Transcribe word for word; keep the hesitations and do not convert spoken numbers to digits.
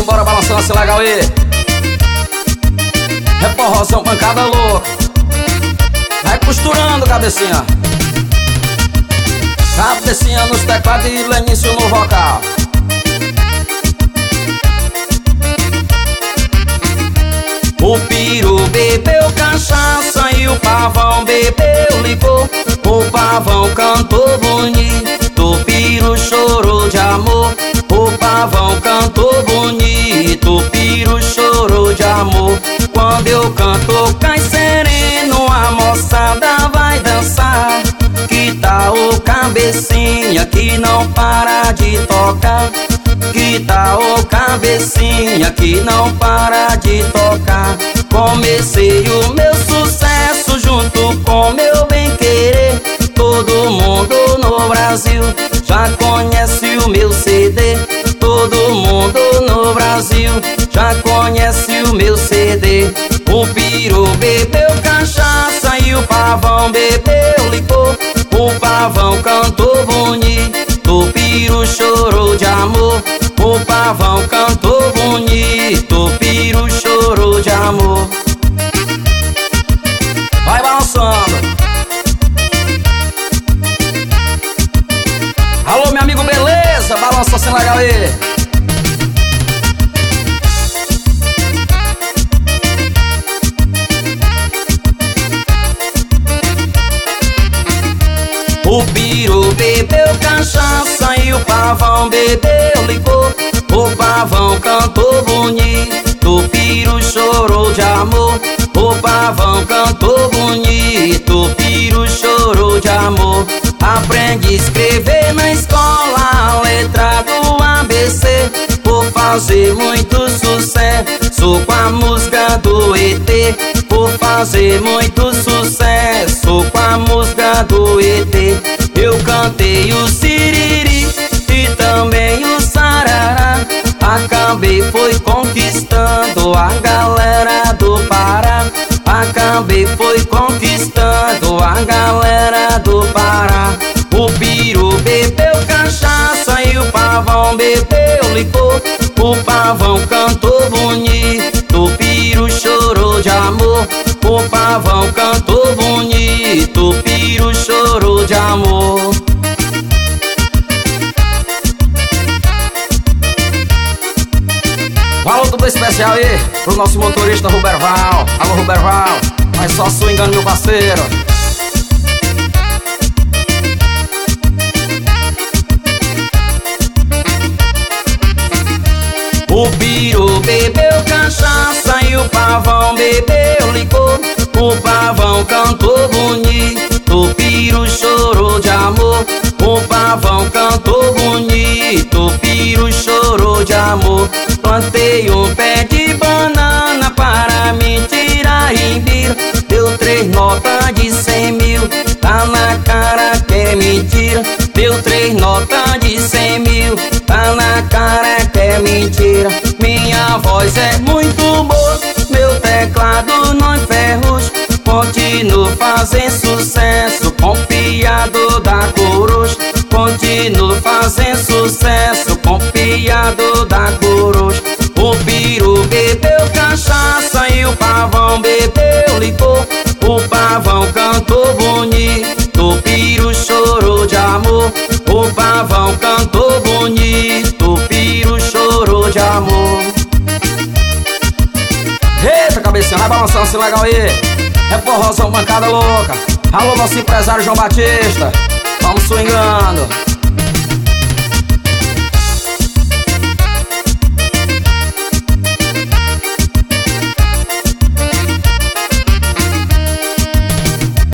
embora balançando assim legal aí. É forrozão, pancada louca. Vai costurando, cabecinha. Cabecinha nos teclados e Lenício no vocal. O Piru bebeu cachaça e o Pavão bebeu licor. O Pavão cantou bonito, o Piru chorou de amor. O Pavão cantou bonito, o Piru chorou de amor. Quando eu canto cai sereno, a moçada vai dançar. Que tal o cabecinha que não para de tocar? Que tal o cabecinha que não para de tocar? Comecei o meu sucesso junto com meu bem-querer. Todo mundo no Brasil já conhece o meu C D. Todo mundo no Brasil já conhece o meu C D. O Piru bebeu cachaça e o Pavão bebeu licor. O Pavão cantou bonito, o Piru chorou de amor. O Pavão cantou bonito, o Piru chorou de amor. Vai balançando. Alô, meu amigo, beleza? Balança assim legal aí. O Piru bebeu cachaça e o Pavão bebeu licor. O Pavão cantou bonito, o Piru chorou de amor. O Pavão cantou bonito, o Piru chorou de amor. Aprendi a escrever na escola a letra do A B C. Por fazer muito sucesso com a música do E T. Por fazer muito sucesso com a música do E T. Eu cantei o siriri e também o sarará. Acabei foi conquistando a galera do Pará. Acabei foi conquistando a galera do Pará. O Piru bebeu cachaça e o Pavão bebeu licor. O Pavão cantou bonito, o Piru chorou de amor. O Pavão cantou bonito, o Piru chorou de amor. Um alô tudo especial aí pro nosso motorista Ruberval. Alô Ruberval, mas só swingando meu parceiro. O Piru bebeu cachaça e o Pavão bebeu licor. O Pavão cantou bonito, o Piru chorou de amor. O Pavão cantou bonito, o Piru chorou de amor. Plantei um pé de banana para me tirar rimbira. Deu três notas de cem mil, tá na cara que é mentira. Deu três notas de cem mil, tá na cara que é mentira. Minha voz é muito boa, meu teclado não enferruja. Continuo fazendo sucesso com piado da coruja. Continuo fazendo sucesso com piado da coruja. O Piru bebeu cachaça e o Pavão bebeu licor. O Pavão cantou bonito, o Piru chorou de amor. O Pavão cantou bonito, o Piru chorou de amor. Eita, cabecinha, vai balançando assim legal aí. É forrozão, bancada louca. Alô, nosso empresário João Batista.